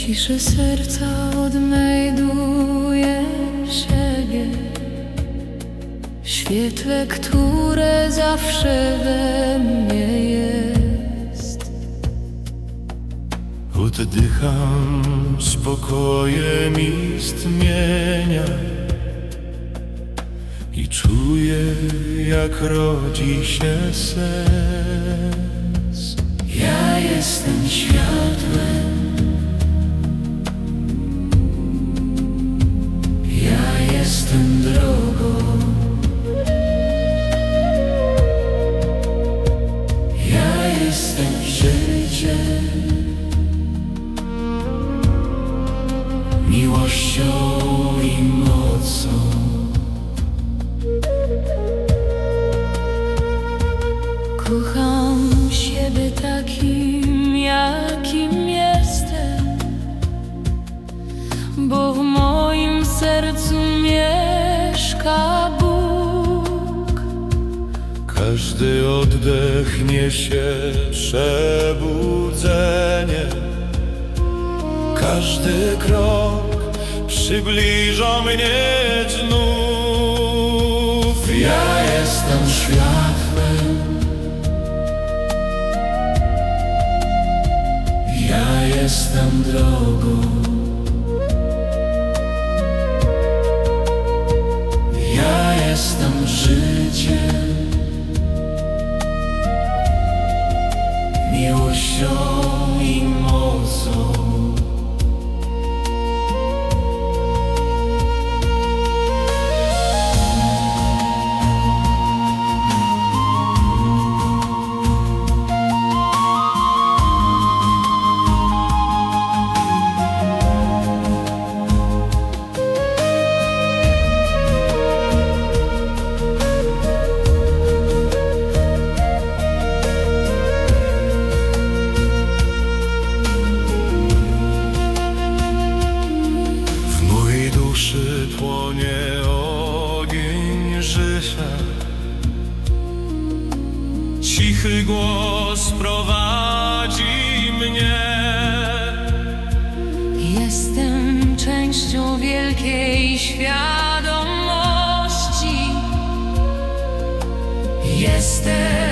ciszy serca odnajduję siebie, w świetle, które zawsze we mnie jest. Oddycham spokojem istnienia i czuję, jak rodzi się sens. Ja jestem światłem, ja jestem drogą, ja jestem życiem, miłością i mocą. Kocham siebie takim, jakim jestem, bo w moim sercu mieszka Bóg. Każdy oddech niesie przebudzenie, każdy krok przybliża mnie znów. Ja jestem światłem, ja jestem drogą, ja jestem życiem, miłością i mocą. Płonie ogień życia, cichy głos prowadzi mnie. Jestem częścią wielkiej świadomości, jestem